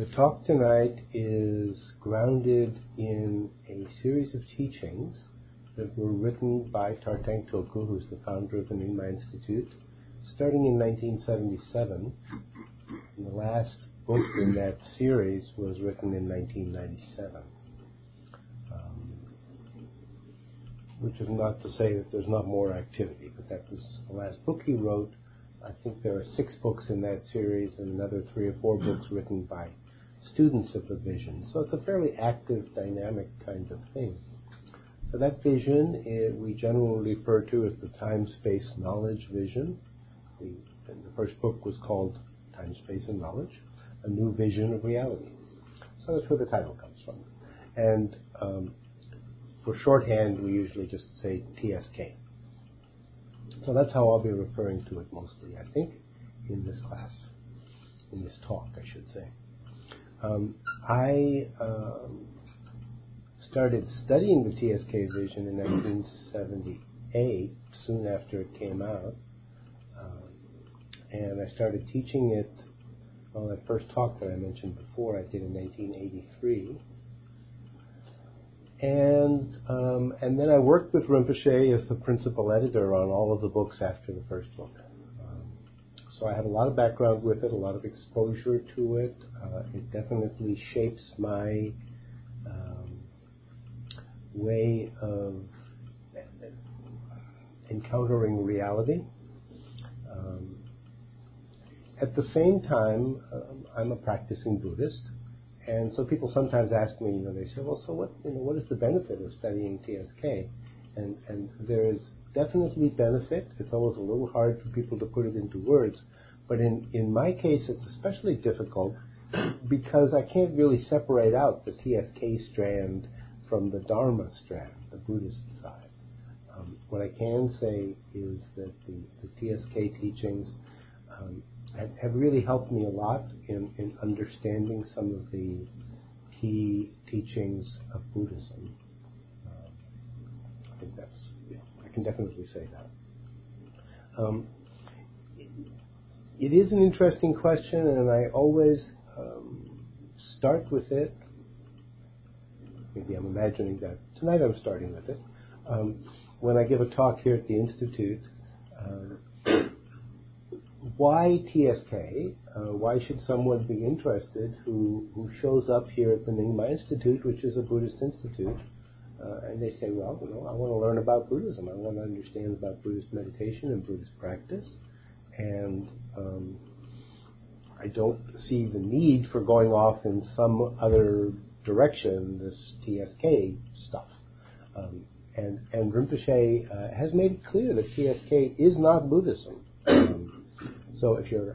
The talk tonight is grounded in a series of teachings that were written by Tartang Tulku, who's the founder of the Nyingma Institute, starting in 1977. And the last book in that series was written in 1997. Which is not to say that there's not more activity, but that was the last book he wrote. I think there are 6 books in that series and another 3 or 4 books written by students of the vision. So it's a fairly active, dynamic kind of thing. So that vision we generally refer to as the time-space knowledge vision. The first book was called Time, Space, and Knowledge, A New Vision of Reality. So that's where the title comes from. And for shorthand, we usually just say TSK. So that's how I'll be referring to it mostly, I think, in this class, in this talk, I should say. I started studying the TSK vision in 1978, soon after it came out, and I started teaching it. Well, that first talk that I mentioned before, I did in 1983. And then I worked with Rinpoche as the principal editor on all of the books after the first book. So I have a lot of background with it, a lot of exposure to it. It definitely shapes my way of encountering reality. At the same time, I'm a practicing Buddhist. And so people sometimes ask me, they say, well, so what is the benefit of studying TSK? And there is definitely benefit. It's always a little hard for people to put it into words. But in my case, it's especially difficult because I can't really separate out the TSK strand from the Dharma strand, the Buddhist side. What I can say is that the TSK teachings have really helped me a lot in understanding some of the key teachings of Buddhism. I think I can definitely say that. It is an interesting question, and I always start with it. Maybe I'm imagining that tonight I'm starting with it. When I give a talk here at the Institute, why TSK? Why should someone be interested who shows up here at the Nyingma Institute, which is a Buddhist institute, and they say, well, I want to learn about Buddhism. I want to understand about Buddhist meditation and Buddhist practice, and I don't see the need for going off in some other direction, this TSK stuff. And Rinpoche has made it clear that TSK is not Buddhism. So if you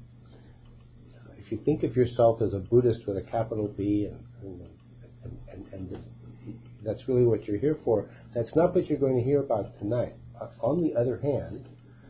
think of yourself as a Buddhist with a capital B, and that's really what you're here for, that's not what you're going to hear about tonight. On the other hand,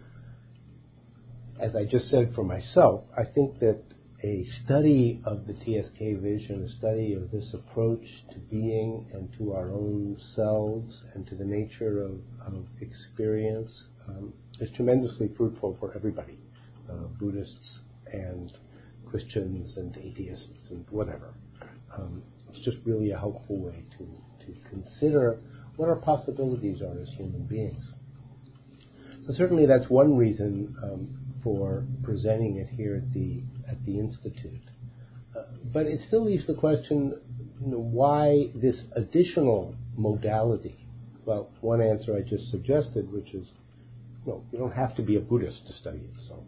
as I just said for myself, I think that a study of the TSK vision, a study of this approach to being and to our own selves and to the nature of experience is tremendously fruitful for everybody. Buddhists and Christians and atheists and whatever. It's just really a helpful way to consider what our possibilities are as human beings. So certainly that's one reason for presenting it here at the Institute. But it still leaves the question, why this additional modality? Well, one answer I just suggested, which is, you don't have to be a Buddhist to study it. So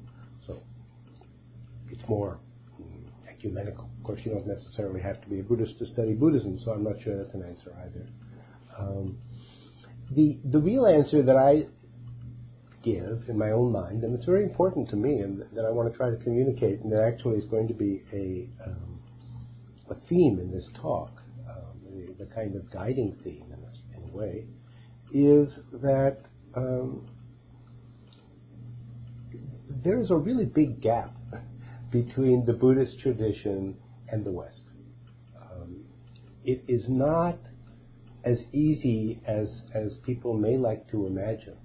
it's more ecumenical. Of course, you don't necessarily have to be a Buddhist to study Buddhism, so I'm not sure that's an answer either. The real answer that I give in my own mind, and it's very important to me, and that I want to try to communicate, and that actually is going to be a theme in this talk, the kind of guiding theme in a way, is that there is a really big gap between the Buddhist tradition and the West. It is not as easy as people may like to imagine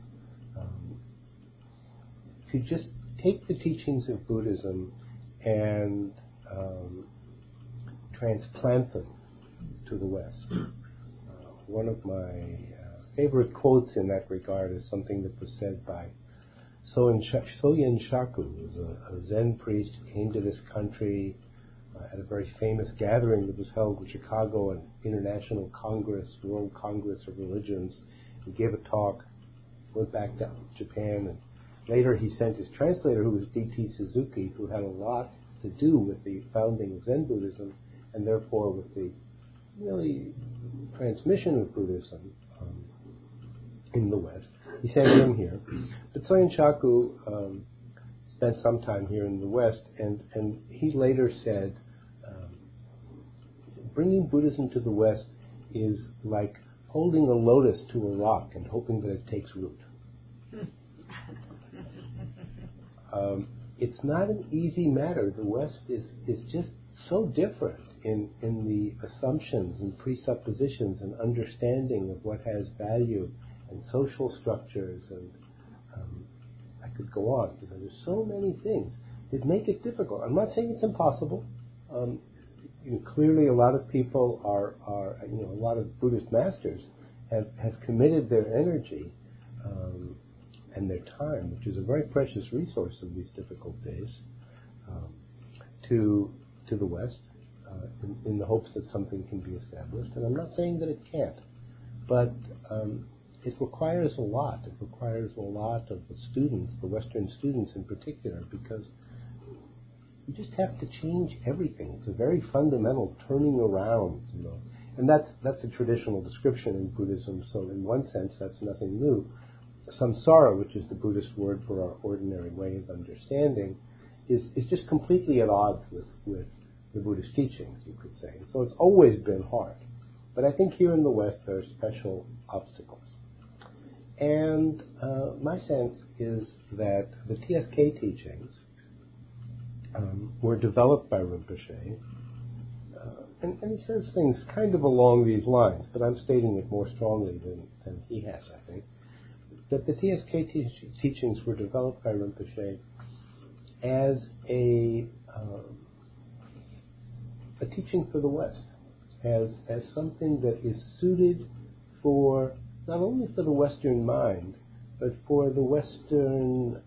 to just take the teachings of Buddhism and transplant them to the West. One of my favorite quotes in that regard is something that was said by Soyen Shaku, who was a Zen priest who came to this country at a very famous gathering that was held in Chicago, an international congress, World Congress of Religions. He gave a talk, went back to Japan, and later he sent his translator, who was D.T. Suzuki, who had a lot to do with the founding of Zen Buddhism, and therefore with the really transmission of Buddhism in the West. He sent him here. But Soyen Shaku spent some time here in the West, and he later said, bringing Buddhism to the West is like holding a lotus to a rock and hoping that it takes root. It's not an easy matter. The West is just so different in the assumptions and presuppositions and understanding of what has value and social structures, and I could go on. There's so many things that make it difficult. I'm not saying it's impossible. Clearly, a lot of people are a lot of Buddhist masters have committed their energy and their time, which is a very precious resource in these difficult days, to the West, in the hopes that something can be established. And I'm not saying that it can't, but it requires a lot. It requires a lot of the students, the Western students in particular, because you just have to change everything. It's a very fundamental turning around, and that's a traditional description in Buddhism. So in one sense, that's nothing new. Samsara, which is the Buddhist word for our ordinary way of understanding, is just completely at odds with the Buddhist teachings, you could say. So it's always been hard. But I think here in the West there are special obstacles. And my sense is that the TSK teachings were developed by Rinpoche, and he says things kind of along these lines, but I'm stating it more strongly than he has, I think, that the TSK teachings were developed by Rinpoche as a teaching for the West, as something that is suited for not only for the Western mind, but for the Western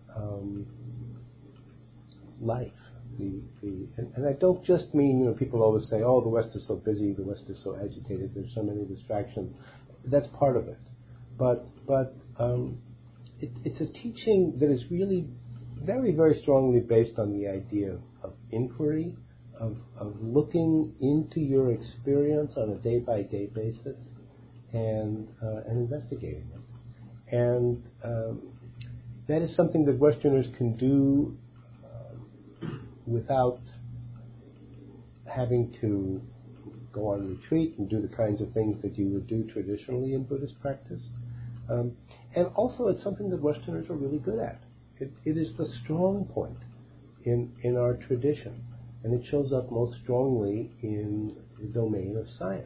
life. And I don't just mean, people always say, oh, the West is so busy, the West is so agitated, there's so many distractions. That's part of it. But it's a teaching that is really very, very strongly based on the idea of inquiry, of looking into your experience on a day-by-day basis and investigating it. And that is something that Westerners can do without having to go on retreat and do the kinds of things that you would do traditionally in Buddhist practice. And also it's something that Westerners are really good at. It is the strong point in our tradition, and it shows up most strongly in the domain of science.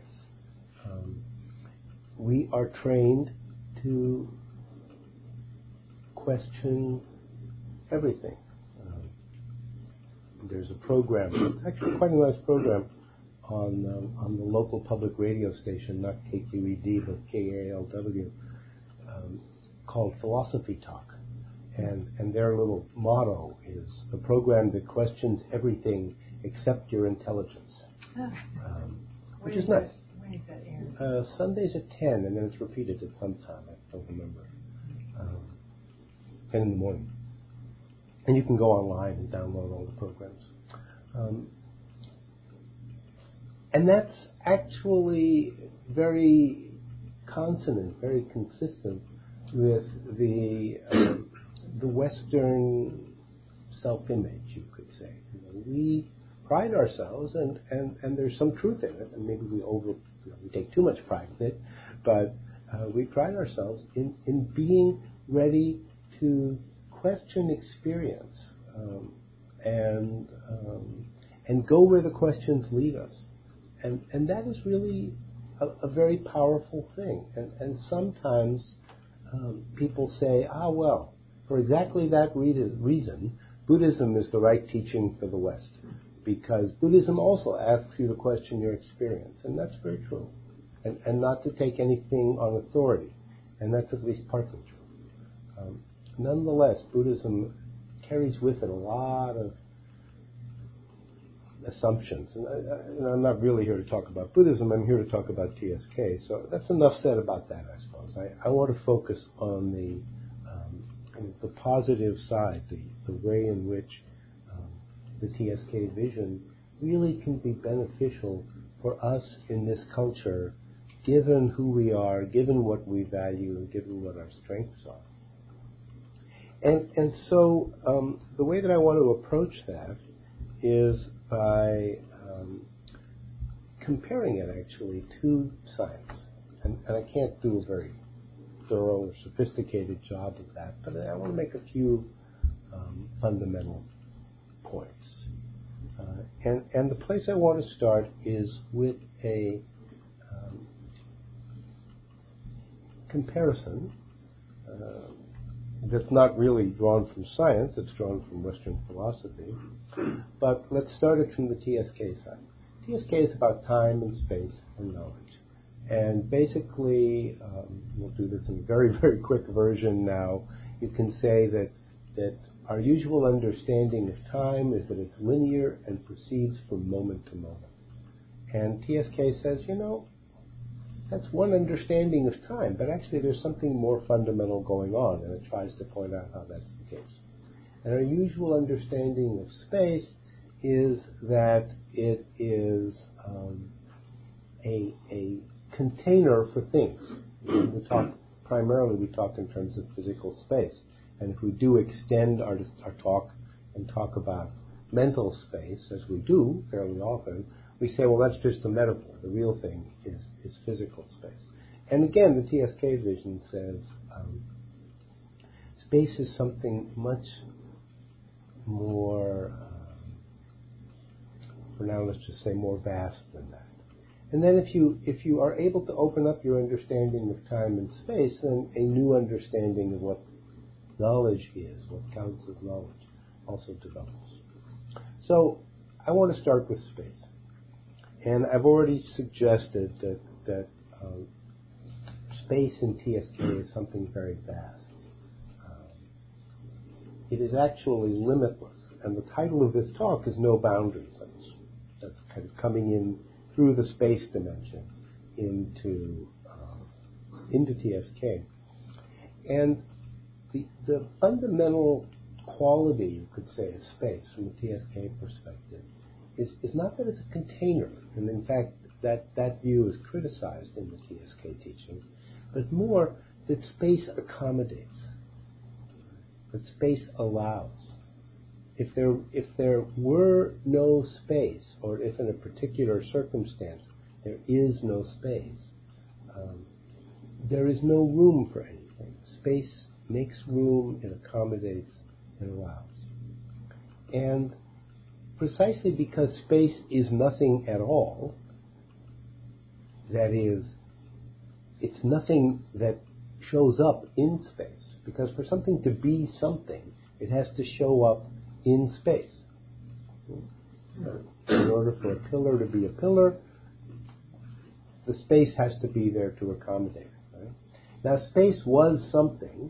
We are trained to question everything. There's a program, it's actually quite a nice program, on the local public radio station, not KQED, but KALW, called Philosophy Talk. And their little motto is a program that questions everything except your intelligence, which is nice. When is that aired? Sundays at 10, and then it's repeated at some time. I don't remember. 10 in the morning. And you can go online and download all the programs. And that's actually very consonant, very consistent with the Western self-image, you could say. We pride ourselves, and there's some truth in it, and maybe we take too much pride in it, but we pride ourselves in being ready to question experience and go where the questions lead us, and that is really a very powerful thing. And sometimes people say, well, for exactly that reason, Buddhism is the right teaching for the West. because Buddhism also asks you to question your experience, and that's very true, and not to take anything on authority, and that's at least partly true. Nonetheless, Buddhism carries with it a lot of assumptions, and I'm not really here to talk about Buddhism, I'm here to talk about TSK, so that's enough said about that, I suppose. I want to focus on the positive side, the way in which the TSK vision really can be beneficial for us in this culture, given who we are, given what we value, and given what our strengths are. And so the way that I want to approach that is by comparing it actually to science. And I can't do a very thorough or sophisticated job of that, but I want to make a few fundamental points. And the place I want to start is with a comparison that's not really drawn from science, it's drawn from Western philosophy. But let's start it from the TSK side. TSK is about time and space and knowledge. And basically, we'll do this in a very, very quick version now. You can say that our usual understanding of time is that it's linear and proceeds from moment to moment. And TSK says, that's one understanding of time, but actually there's something more fundamental going on, and it tries to point out how that's the case. And our usual understanding of space is that it is a container for things. We talk in terms of physical space. And if we do extend our talk and talk about mental space, as we do fairly often, we say, well, that's just a metaphor. The real thing is physical space. And again, the TSK vision says space is something much more, for now let's just say more vast than that. And then if you are able to open up your understanding of time and space, then a new understanding of what knowledge is, what counts as knowledge, also develops. So I want to start with space. And I've already suggested that space in TSK is something very vast. It is actually limitless. And the title of this talk is No Boundaries. That's kind of coming in through the space dimension into TSK. And the fundamental quality, you could say, of space from a TSK perspective is not that it's a container, and in fact that view is criticized in the TSK teachings, but more that space accommodates, that space allows. If there were no space, or if in a particular circumstance there is no space, there is no room for anything. Space makes room, it accommodates, it allows. And precisely because space is nothing at all, that is, it's nothing that shows up in space, because for something to be something, it has to show up in space. In order for a pillar to be a pillar, the space has to be there to accommodate it. Right? Now, space was something.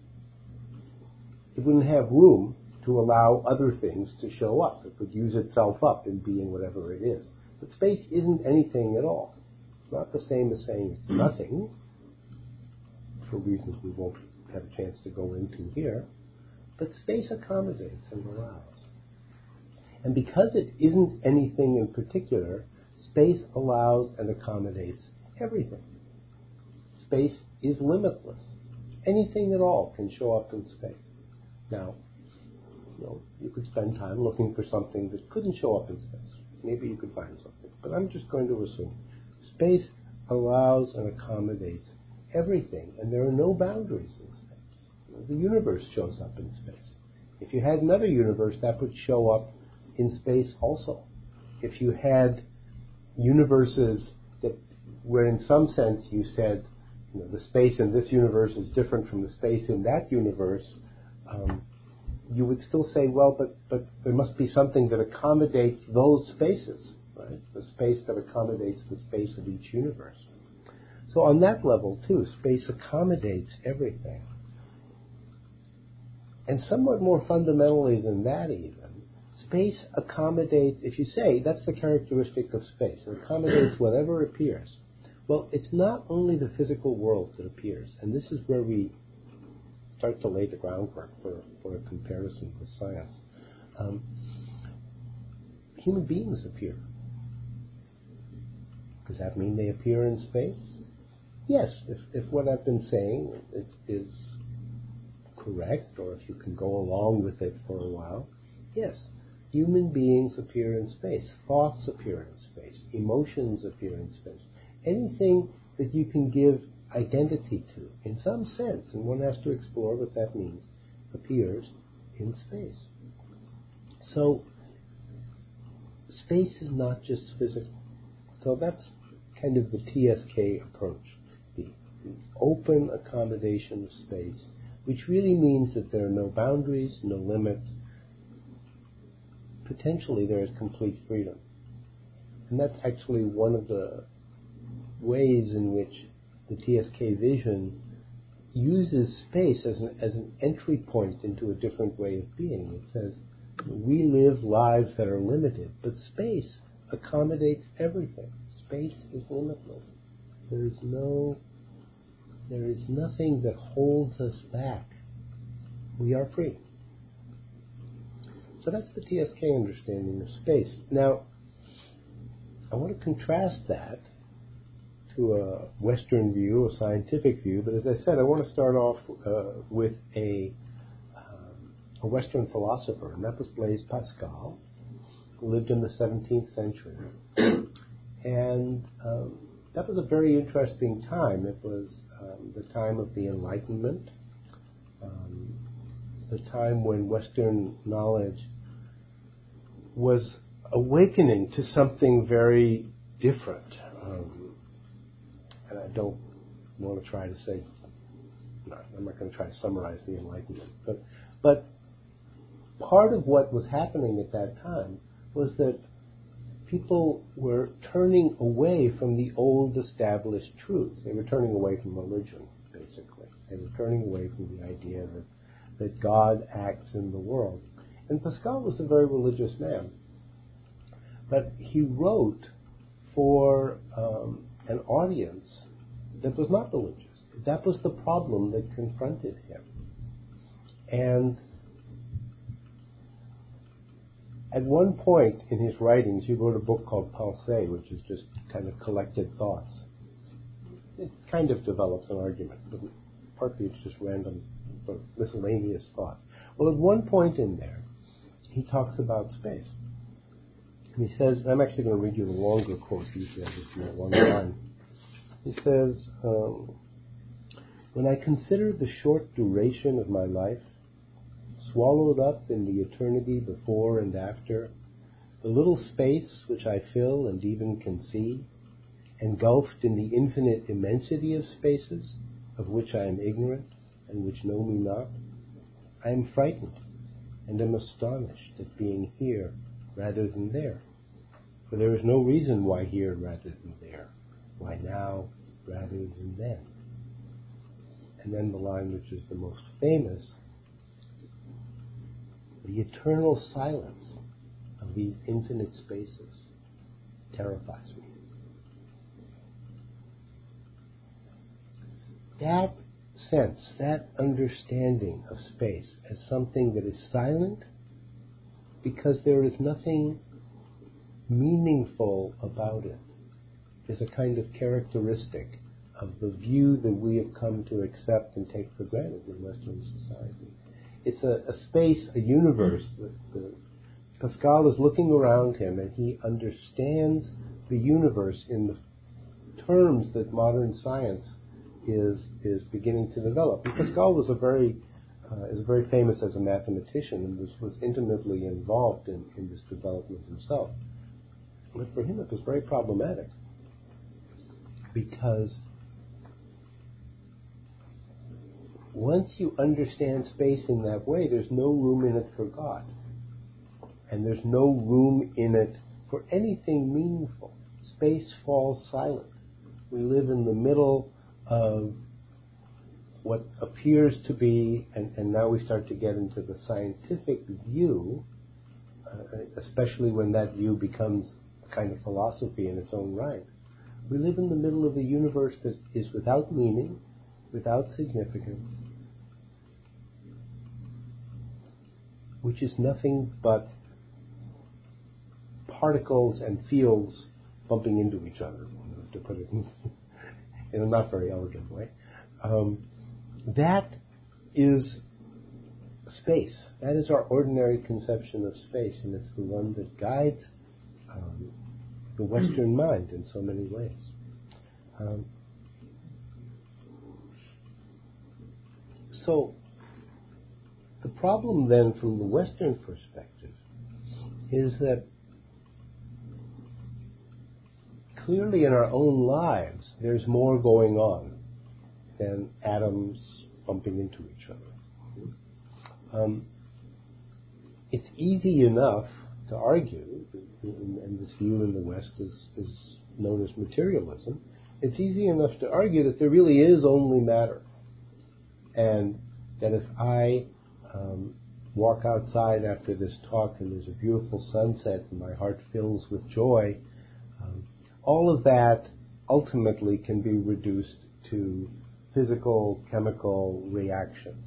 It wouldn't have room to allow other things to show up. It would use itself up in being whatever it is. But space isn't anything at all. It's not the same as saying it's nothing, for reasons we won't have a chance to go into here. But space accommodates and allows. And because it isn't anything in particular, space allows and accommodates everything. Space is limitless. Anything at all can show up in space. Now, you could spend time looking for something that couldn't show up in space. Maybe you could find something. But I'm just going to assume space allows and accommodates everything, and there are no boundaries in space. The universe shows up in space. If you had another universe, that would show up in space also. If you had universes where in some sense you said, the space in this universe is different from the space in that universe, you would still say, well, but there must be something that accommodates those spaces, right? The space that accommodates the space of each universe. So on that level, too, space accommodates everything. And somewhat more fundamentally than that even, space accommodates, if you say that's the characteristic of space, it accommodates whatever appears. Well, it's not only the physical world that appears, and this is where we start to lay the groundwork for a comparison with science. Human beings appear. Does that mean they appear in space? Yes, if what I've been saying is correct, or if you can go along with it for a while, yes, human beings appear in space. Thoughts appear in space. Emotions appear in space. Anything that you can give identity to, in some sense, and one has to explore what that means, appears in space. So, space is not just physical. So that's kind of the TSK approach, the open accommodation of space, which really means that there are no boundaries, no limits. Potentially there is complete freedom. And that's actually one of the ways in which the TSK vision uses space as an entry point into a different way of being. It says, we live lives that are limited, but space accommodates everything. Space is limitless. There is nothing that holds us back. We are free. So that's the TSK understanding of space. Now, I want to contrast that to a Western view, a scientific view, but as I said, I want to start off with a Western philosopher, and that was Blaise Pascal, who lived in the 17th century. And that was a very interesting time. It was the time of the Enlightenment, the time when Western knowledge was awakening to something very different. And I don't want to try to say, no, I'm not going to try to summarize the Enlightenment. But part of what was happening at that time was that people were turning away from the old established truths. They were turning away from religion, basically. They were turning away from the idea that God acts in the world. And Pascal was a very religious man. But he wrote for an audience that was not religious. That was the problem that confronted him. And at one point in his writings, he wrote a book called Pensées, which is just kind of collected thoughts. It kind of develops an argument, but partly it's just random sort of miscellaneous thoughts. Well, at one point in there, he talks about space. And he says, I'm actually going to read you the longer quote, usually I just read one line. He says, when I consider the short duration of my life, swallowed up in the eternity before and after, the little space which I fill and even can see, engulfed in the infinite immensity of spaces, of which I am ignorant and which know me not, I am frightened and am astonished at being here rather than there. For there is no reason why here rather than there, why now rather than then. And then the line which is the most famous, the eternal silence of these infinite spaces terrifies me. That sense, that understanding of space as something that is silent because there is nothing meaningful about it is a kind of characteristic of the view that we have come to accept and take for granted in Western society. It's a space, a universe. Pascal is looking around him and he understands the universe in the terms that modern science is beginning to develop. And Pascal was is very famous as a mathematician and was intimately involved in this development himself. But for him it was very problematic because once you understand space in that way, there's no room in it for God. And there's no room in it for anything meaningful. Space falls silent. We live in the middle of what appears to be, and now we start to get into the scientific view, especially when that view becomes a kind of philosophy in its own right. We live in the middle of a universe that is without meaning, without significance, which is nothing but particles and fields bumping into each other, to put it in a not very elegant way. That is space. That is our ordinary conception of space, and it's the one that guides the Western mind in so many ways. So the problem then from the Western perspective is that clearly in our own lives there's more going on than atoms bumping into each other. It's easy enough to argue, and this view in the West is known as materialism, it's easy enough to argue that there really is only matter. And that if I walk outside after this talk and there's a beautiful sunset and my heart fills with joy, all of that ultimately can be reduced to physical, chemical reactions.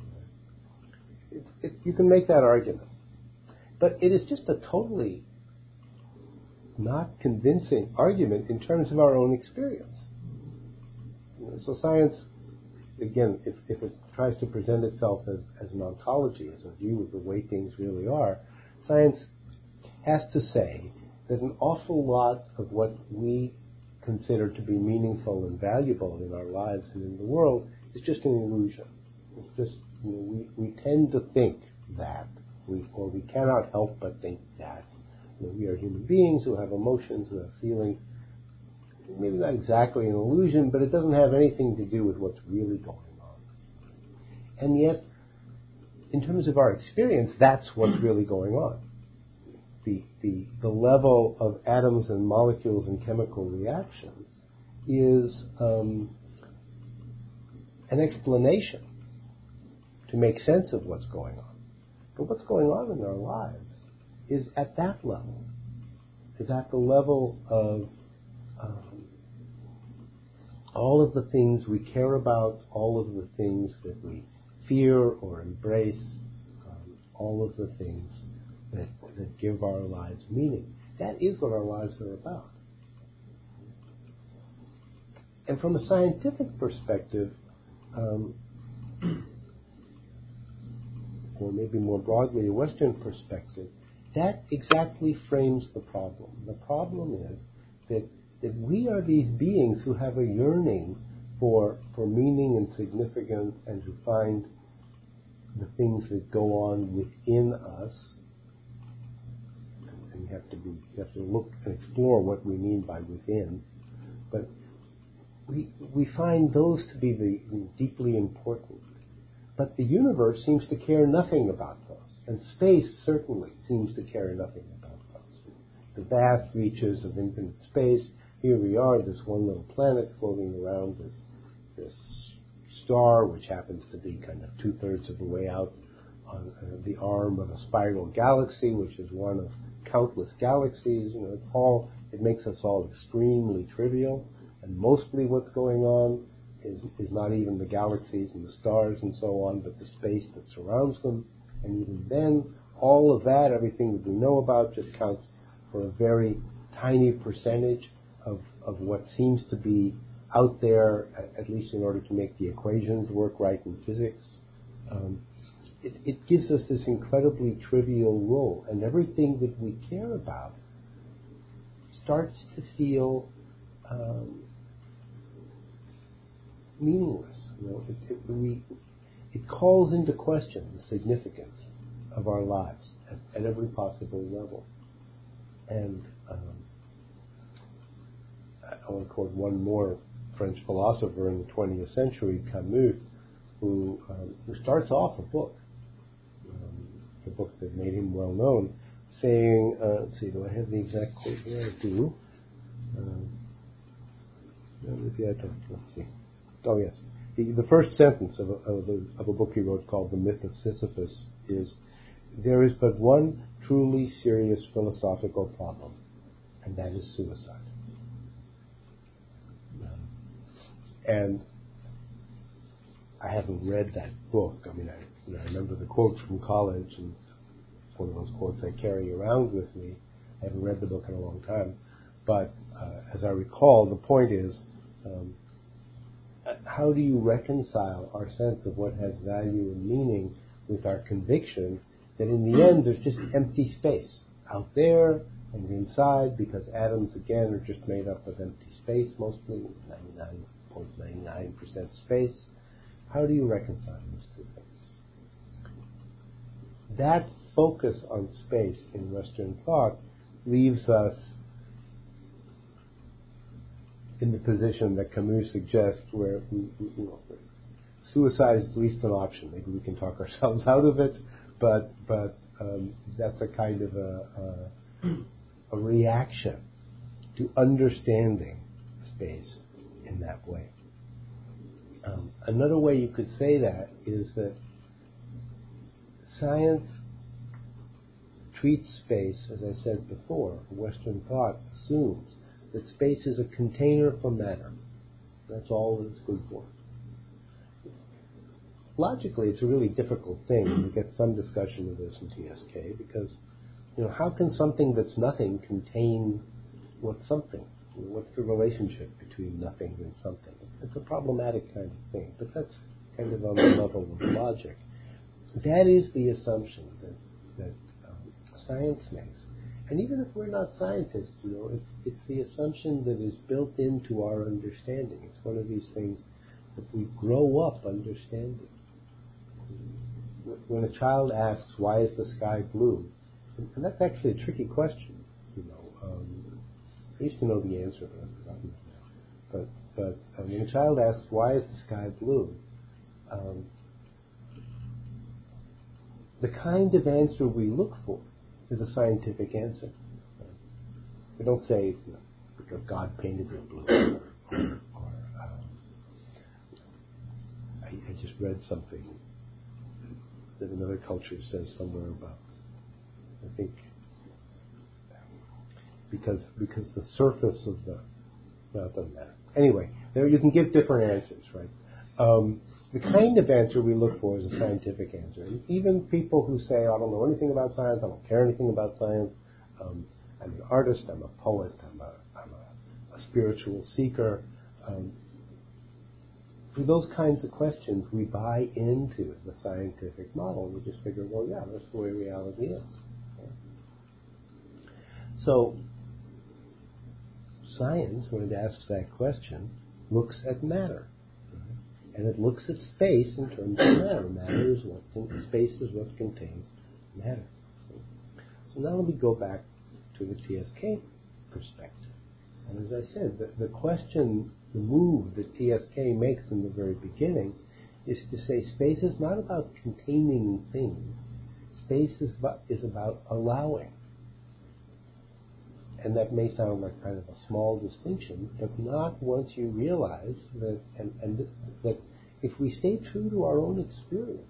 You can make that argument. But it is just a totally not convincing argument in terms of our own experience. So science, again, if it tries to present itself as an ontology, as a view of the way things really are, science has to say that an awful lot of what we consider to be meaningful and valuable in our lives and in the world is just an illusion. It's just, we tend to think that, or we cannot help but think that. We are human beings who have emotions, who have feelings. Maybe not exactly an illusion, but it doesn't have anything to do with what's really going on. And yet, in terms of our experience, that's what's really going on. The level of atoms and molecules and chemical reactions is an explanation to make sense of what's going on. But what's going on in our lives is at that level, is at the level of all of the things we care about, all of the things that we fear or embrace, all of the things that give our lives meaning. That is what our lives are about. And from a scientific perspective, or maybe more broadly a Western perspective, that exactly frames the problem. The problem is that we are these beings who have a yearning for meaning and significance, and to find the things that go on within us. And you have to look and explore what we mean by within. But we find those to be the deeply important. But the universe seems to care nothing about those, and space certainly seems to care nothing about those. The vast reaches of infinite space. Here we are, this one little planet floating around this star, which happens to be kind of 2/3 of the way out on the arm of a spiral galaxy, which is one of countless galaxies. It makes us all extremely trivial, and mostly what's going on is not even the galaxies and the stars and so on, but the space that surrounds them. And even then, all of that, everything that we know about, just counts for a very tiny percentage of what seems to be out there, at least in order to make the equations work right in physics. It gives us this incredibly trivial role, and everything that we care about starts to feel meaningless. It calls into question the significance of our lives at every possible level. And I want to quote one more French philosopher in the 20th century, Camus, who starts off a book, the book that made him well known, saying, let's see, do I have the exact quote here? I do. Maybe I don't. Let's see. Oh, yes. The first sentence of a book he wrote called The Myth of Sisyphus is, "There is but one truly serious philosophical problem, and that is suicide." And I haven't read that book. I mean, I remember the quotes from college, and it's one of those quotes I carry around with me. I haven't read the book in a long time. But as I recall, the point is, how do you reconcile our sense of what has value and meaning with our conviction that in the end there's just empty space out there and inside, because atoms, again, are just made up of empty space, mostly 99.99% space. How do you reconcile those two things? That focus on space in Western thought leaves us in the position that Camus suggests, where suicide is at least an option. Maybe we can talk ourselves out of it, but that's a kind of a reaction to understanding space in that way. Another way you could say that is that science treats space, as I said before, Western thought assumes that space is a container for matter. That's all that it's good for. Logically, it's a really difficult thing, and you get some discussion of this in TSK, because how can something that's nothing contain what's something? What's the relationship between nothing and something? It's a problematic kind of thing, but that's kind of on the level of logic. That is the assumption that science makes. And even if we're not scientists, it's the assumption that is built into our understanding. It's one of these things that we grow up understanding. When a child asks, why is the sky blue? And that's actually a tricky question. I used to know the answer, but I've forgotten it now. But when a child asks, why is the sky blue? The kind of answer we look for is a scientific answer. We don't say, because God painted it blue. Or I just read something that another culture says somewhere about, I think, because the surface of well, it doesn't matter. Anyway, there you can give different answers, right? The kind of answer we look for is a scientific answer. And even people who say, I don't know anything about science, I don't care anything about science, I'm an artist, I'm a poet, I'm a spiritual seeker. For those kinds of questions, we buy into the scientific model. We just figure, well, yeah, that's the way reality is. Okay? So, science, when it asks that question, looks at matter. And it looks at space in terms of matter. Matter is space is what contains matter. So now let me go back to the TSK perspective. And as I said, the question, the move that TSK makes in the very beginning is to say space is not about containing things. Space is about allowing. And that may sound like kind of a small distinction, but not once you realize that, and that if we stay true to our own experience,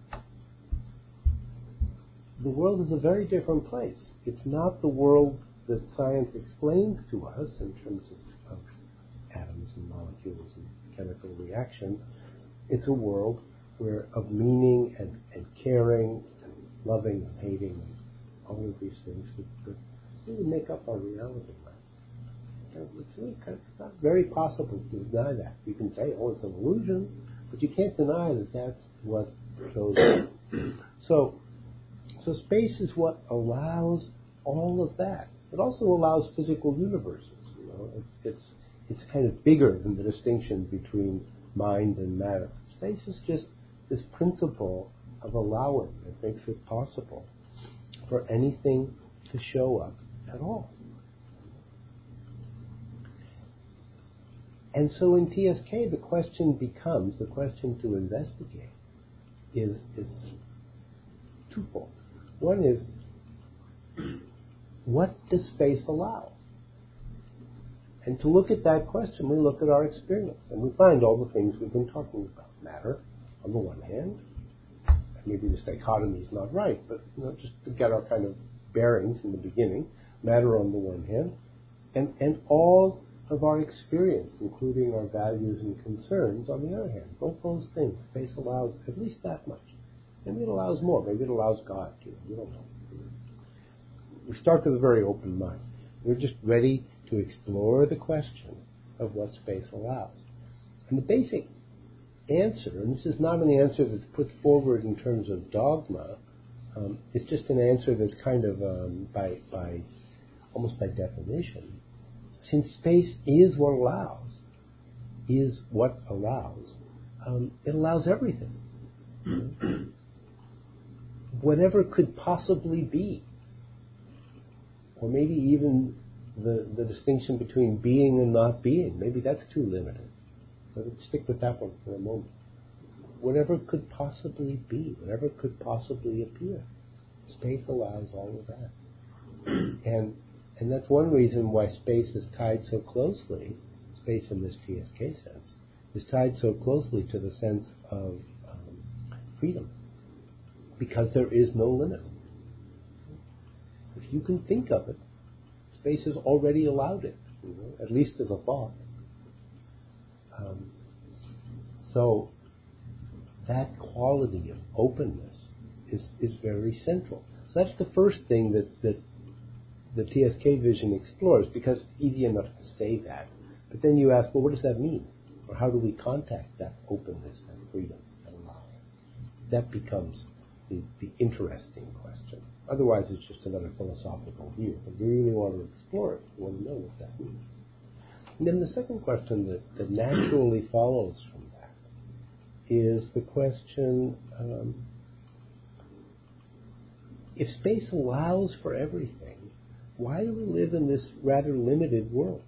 the world is a very different place. It's not the world that science explains to us in terms of atoms and molecules and chemical reactions. It's a world of meaning and caring and loving and hating and all of these things that really make up our reality. It's really it's not very possible to deny that. You can say, oh, it's an illusion, but you can't deny that that's what shows up. So space is what allows all of that. It also allows physical universes. It's kind of bigger than the distinction between mind and matter. Space is just this principle of allowing that makes it possible for anything to show up at all. And so in TSK, the question to investigate is twofold. One is, what does space allow? And to look at that question, we look at our experience, and we find all the things we've been talking about. Matter, on the one hand, maybe this dichotomy is not right, but just to get our kind of bearings in the beginning, matter on the one hand, and all of our experience, including our values and concerns, on the other hand. Both those things, space allows at least that much. Maybe it allows more. Maybe it allows God. We don't know. We start with a very open mind. We're just ready to explore the question of what space allows. And the basic answer, and this is not an answer that's put forward in terms of dogma, it's just an answer that's kind of by almost by definition. Since space is what allows, it allows everything. Whatever could possibly be. Or maybe even the distinction between being and not being. Maybe that's too limited. But let's stick with that one for a moment. Whatever could possibly be, whatever could possibly appear. Space allows all of that. And that's one reason why space is tied so closely, space in this TSK sense, is tied so closely to the sense of freedom. Because there is no limit. If you can think of it, space has already allowed it, at least as a thought. So that quality of openness is very central. So that's the first thing that the TSK vision explores, because it's easy enough to say that. But then you ask, well, what does that mean? Or how do we contact that openness, that freedom, that allowing? That becomes the interesting question. Otherwise, it's just another philosophical view. But we really want to explore it. We want to know what that means. And then the second question that naturally follows from that is the question, if space allows for everything, why do we live in this rather limited world?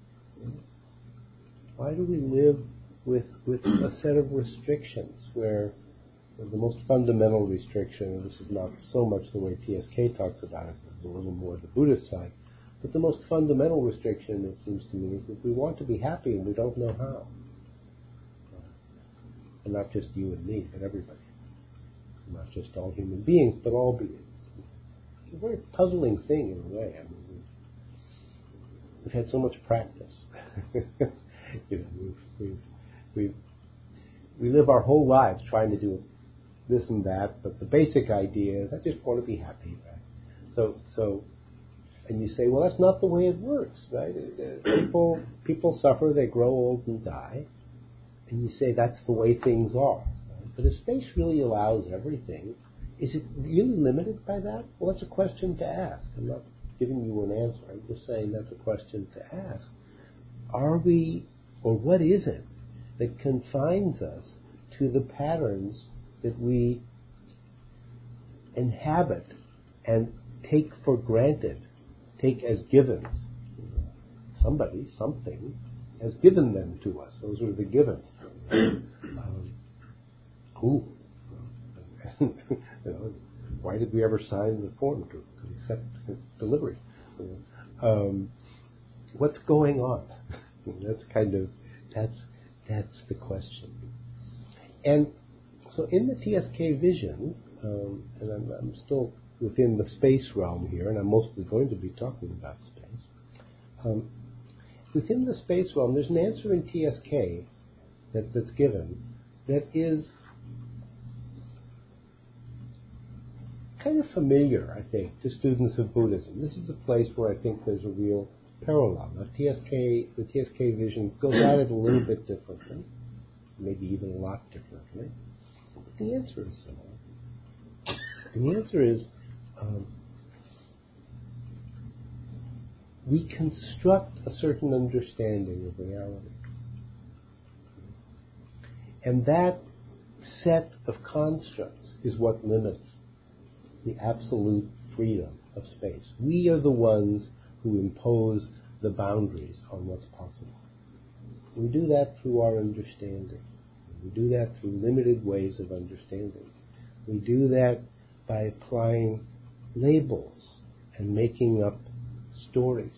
Why do we live with a set of restrictions where the most fundamental restriction, and this is not so much the way TSK talks about it, this is a little more the Buddhist side, but the most fundamental restriction, it seems to me, is that we want to be happy and we don't know how. And not just you and me, but everybody. Not just all human beings, but all beings. It's a very puzzling thing in a way. I mean, we've had so much practice. We live our whole lives trying to do this and that, but the basic idea is I just want to be happy, right? So, and you say, well, that's not the way it works, right? People suffer, they grow old and die, and you say that's the way things are. Right? But if space really allows everything, is it really limited by that? Well, that's a question to ask. I'm not giving you an answer. I'm just saying that's a question to ask. Are we, or what is it that confines us to the patterns that we inhabit and take for granted, take as givens? Somebody, something, has given them to us. Those are the givens. Who? Why did we ever sign the form to accept delivery? What's going on? That's the question. And so in the TSK vision, and I'm still within the space realm here, and I'm mostly going to be talking about space. Within the space realm, there's an answer in TSK that's given that is kind of familiar, I think, to students of Buddhism. This is a place where I think there's a real parallel. Now, the TSK vision goes at it a little bit differently, maybe even a lot differently. But the answer is similar. And the answer is we construct a certain understanding of reality. And that set of constructs is what limits the absolute freedom of space. We are the ones who impose the boundaries on what's possible. We do that through our understanding. We do that through limited ways of understanding. We do that by applying labels and making up stories.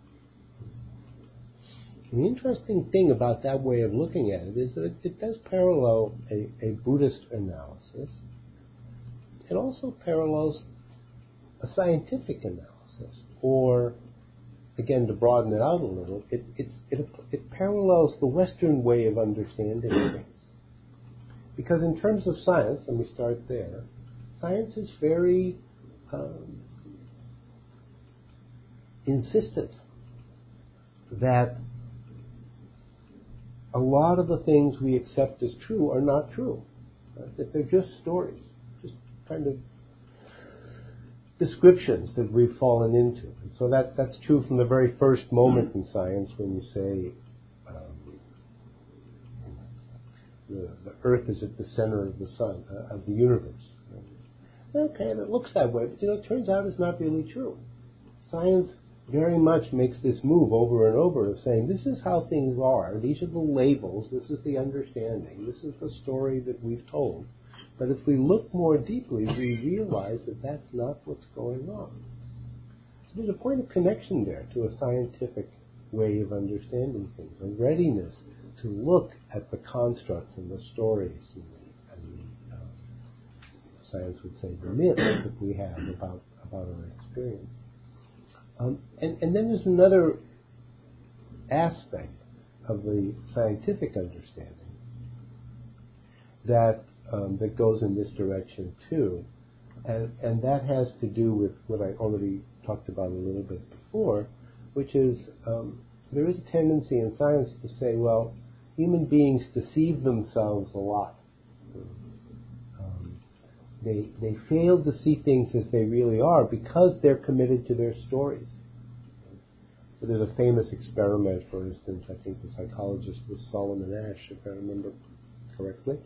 And the interesting thing about that way of looking at it is that it does parallel a Buddhist analysis. It also parallels a scientific analysis, or, again, to broaden it out a little, it parallels the Western way of understanding things. Because in terms of science, let me start there, science is very insistent that a lot of the things we accept as true are not true. Right? That they're just stories, just kind of descriptions that we've fallen into. And so that's true from the very first moment in science when you say the Earth is at the center of the sun, of the universe. Okay, and it looks that way, but it turns out it's not really true. Science very much makes this move over and over of saying, this is how things are, these are the labels, this is the understanding, this is the story that we've told. But if we look more deeply, we realize that that's not what's going on. So there's a point of connection there to a scientific way of understanding things, a readiness to look at the constructs and the stories and science would say the myths that we have about our experience. And then there's another aspect of the scientific understanding that goes in this direction too, and that has to do with what I already talked about a little bit before, which is there is a tendency in science to say, well, human beings deceive themselves a lot. They fail to see things as they really are because they're committed to their stories. So there's a famous experiment, for instance, I think the psychologist was Solomon Asch, if I remember correctly,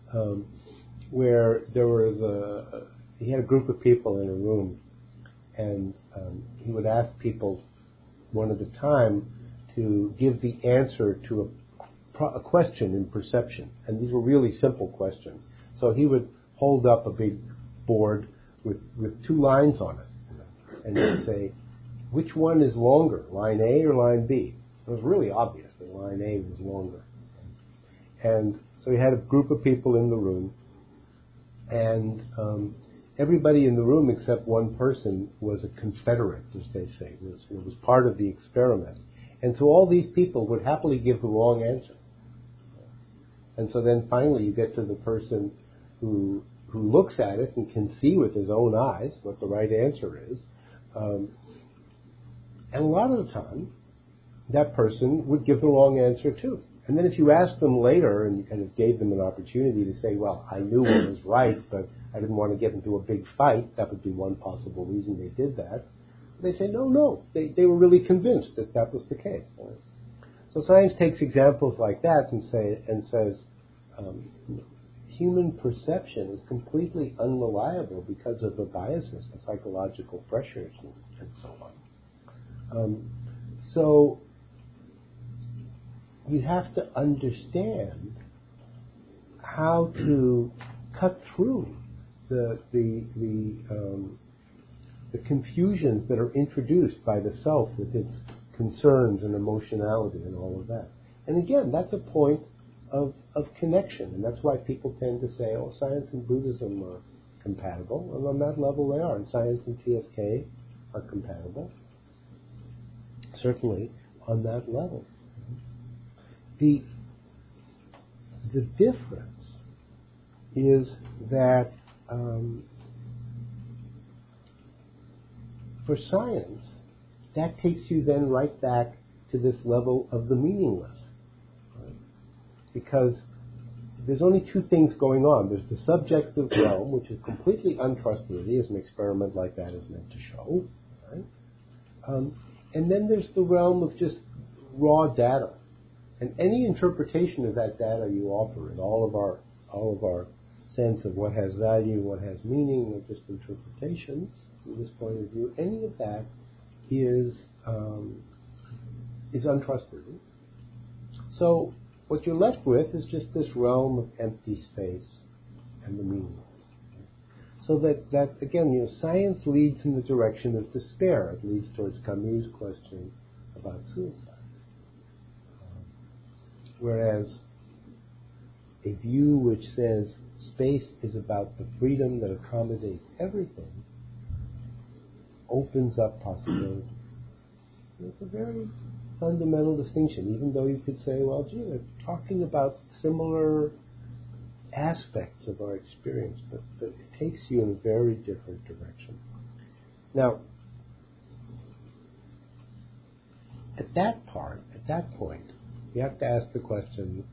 where there was he had a group of people in a room, and he would ask people one at a time to give the answer to a question in perception. And these were really simple questions. So he would hold up a big board with two lines on it, and he'd say, which one is longer, line A or line B? It was really obvious that line A was longer. And so he had a group of people in the room, and everybody in the room except one person was a confederate, as they say, was part of the experiment. And so all these people would happily give the wrong answer. And so then finally you get to the person who looks at it and can see with his own eyes what the right answer is. And a lot of the time, that person would give the wrong answer too. And then if you asked them later and you kind of gave them an opportunity to say, well, I knew it was right, but I didn't want to get into a big fight, that would be one possible reason they did that. They say, no, they were really convinced that that was the case. So science takes examples like that and says, human perception is completely unreliable because of the biases, the psychological pressures, and so on. So you have to understand how to cut through the confusions that are introduced by the self with its concerns and emotionality and all of that. And again, that's a point of connection, and that's why people tend to say, oh, science and Buddhism are compatible, and on that level they are, and science and TSK are compatible, certainly on that level. The difference is that for science, that takes you then right back to this level of the meaningless. Because there's only two things going on. There's the subjective realm, which is completely untrustworthy, as an experiment like that is meant to show. Right? And then there's the realm of just raw data. And any interpretation of that data you offer, and all of our sense of what has value, what has meaning, or just interpretations from this point of view, any of that is untrustworthy. So what you're left with is just this realm of empty space and the meaning. So that again, science leads in the direction of despair. It leads towards Camus' question about suicide. Whereas a view which says space is about the freedom that accommodates everything opens up possibilities. And it's a very fundamental distinction, even though you could say, well, gee, they're talking about similar aspects of our experience, but it takes you in a very different direction. Now, at that point, you have to ask the question,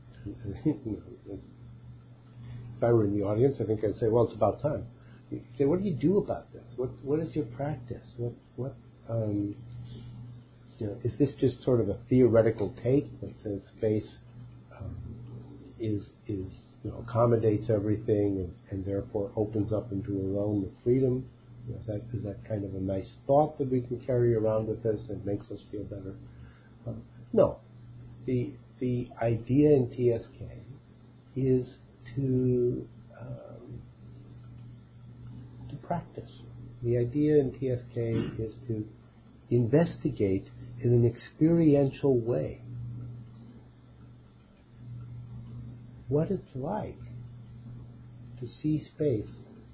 if I were in the audience, I think I'd say, well, it's about time. You say, what do you do about this? What is your practice? Is this just sort of a theoretical take that says space accommodates everything and therefore opens up into a realm of freedom? Is that kind of a nice thought that we can carry around with us and makes us feel better? No. The idea in TSK is to practice. The idea in TSK is to investigate in an experiential way what it's like to see space,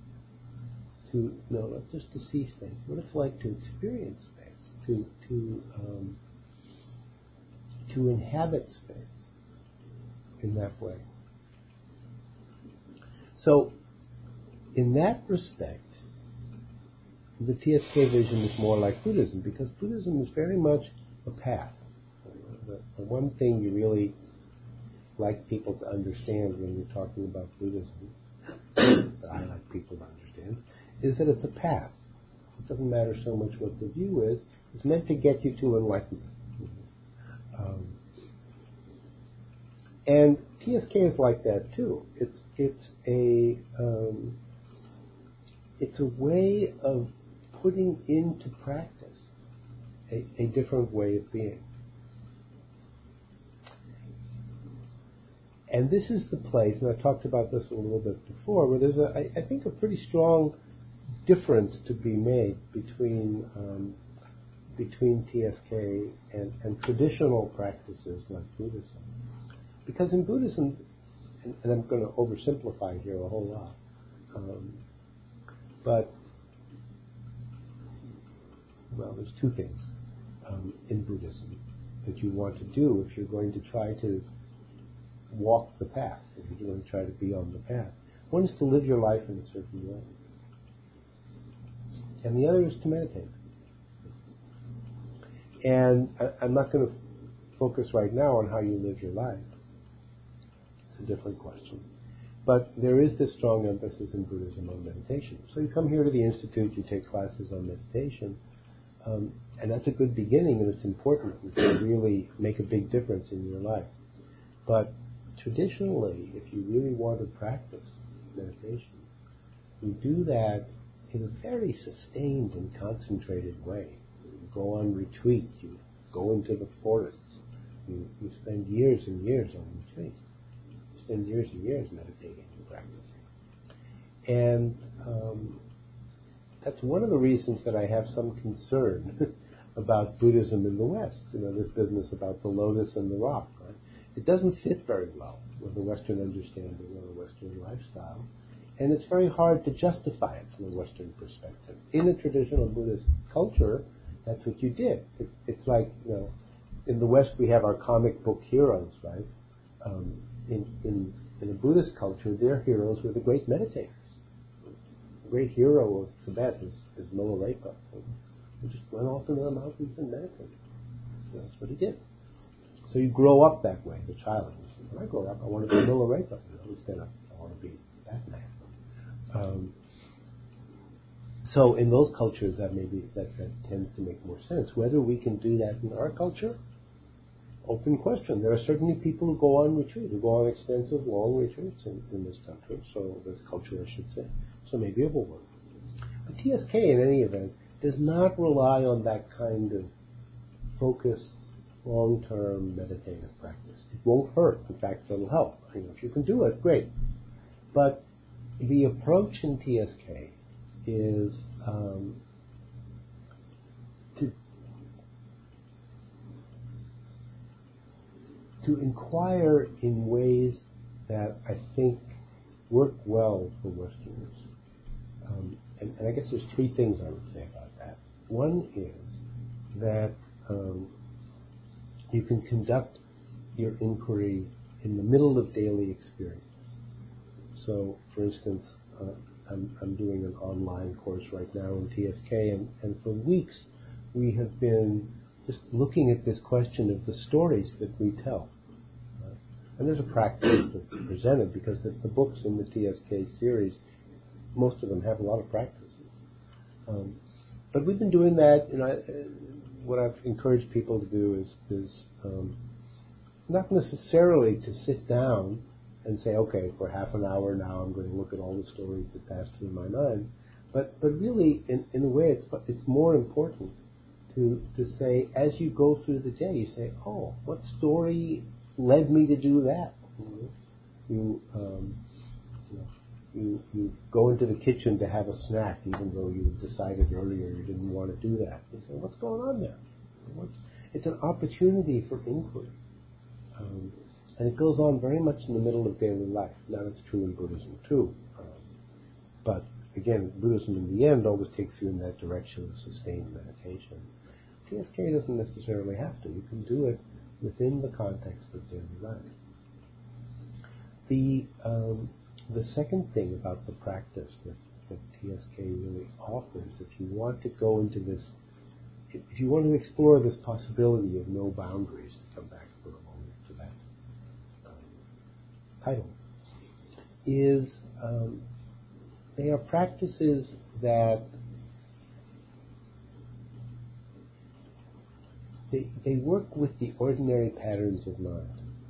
not just to see space, what it's like to experience space, to inhabit space in that way. So, in that respect, the TSK vision is more like Buddhism, because Buddhism is very much a path. The one thing you really like people to understand when you're talking about Buddhism, that I like people to understand, is that it's a path. It doesn't matter so much what the view is. It's meant to get you to enlightenment. And TSK is like that too. It's a way of putting into practice a different way of being. And this is the place, and I talked about this a little bit before, where there's I think a pretty strong difference to be made between TSK and traditional practices like Buddhism. Because in Buddhism, and I'm going to oversimplify here a whole lot, but there's two things in Buddhism that you want to do if you're going to try to walk the path, if you're going to try to be on the path. One is to live your life in a certain way, and the other is to meditate. And I'm not going to focus right now on how you live your life. It's a different question. But there is this strong emphasis in Buddhism on meditation. So you come here to the Institute, you take classes on meditation, and that's a good beginning, and it's important. It can really make a big difference in your life. But traditionally, if you really want to practice meditation, you do that in a very sustained and concentrated way. You go on retreat, you go into the forests, you spend years and years on retreat. You spend years and years meditating and practicing. And that's one of the reasons that I have some concern about Buddhism in the West. This business about the lotus and the rock, right? It doesn't fit very well with a Western understanding or a Western lifestyle. And it's very hard to justify it from a Western perspective. In a traditional Buddhist culture, that's what you did. It's like, in the West we have our comic book heroes, right? In a Buddhist culture, their heroes were the great meditators. The great hero of Tibet is Milarepa. He just went off into the mountains and meditated. That's what he did. So you grow up that way as a child. When I grow up, I want to be Milarepa, instead of I want to be that man. So in those cultures, that tends to make more sense. Whether we can do that in our culture, open question. There are certainly people who go on retreat, who go on extensive, long retreats in this country. So this culture, I should say. So maybe it will work. But TSK, in any event, does not rely on that kind of focused, long-term meditative practice. It won't hurt. In fact, it'll help. If you can do it, great. But the approach in TSK is to inquire in ways that I think work well for Westerners. And I guess there's three things I would say about that. One is that you can conduct your inquiry in the middle of daily experience. So, for instance, I'm doing an online course right now in TSK, and for weeks we have been just looking at this question of the stories that we tell. And there's a practice that's presented because the books in the TSK series, most of them have a lot of practices. But we've been doing that. What I've encouraged people to do is not necessarily to sit down and say, okay, for half an hour now I'm going to look at all the stories that pass through my mind. But really, in a way, it's more important to say, as you go through the day, you say, oh, what story led me to do that? You go into the kitchen to have a snack, even though you decided earlier you didn't want to do that. You say, what's going on there? It's an opportunity for inquiry. And it goes on very much in the middle of daily life. Now, that's true in Buddhism, too. But, again, Buddhism, in the end, always takes you in that direction of sustained meditation. TSK doesn't necessarily have to. You can do it within the context of daily life. The second thing about the practice that TSK really offers, if you want to go into this, if you want to explore this possibility of no boundaries, to come back for a moment to that title, is they are practices that they work with the ordinary patterns of mind.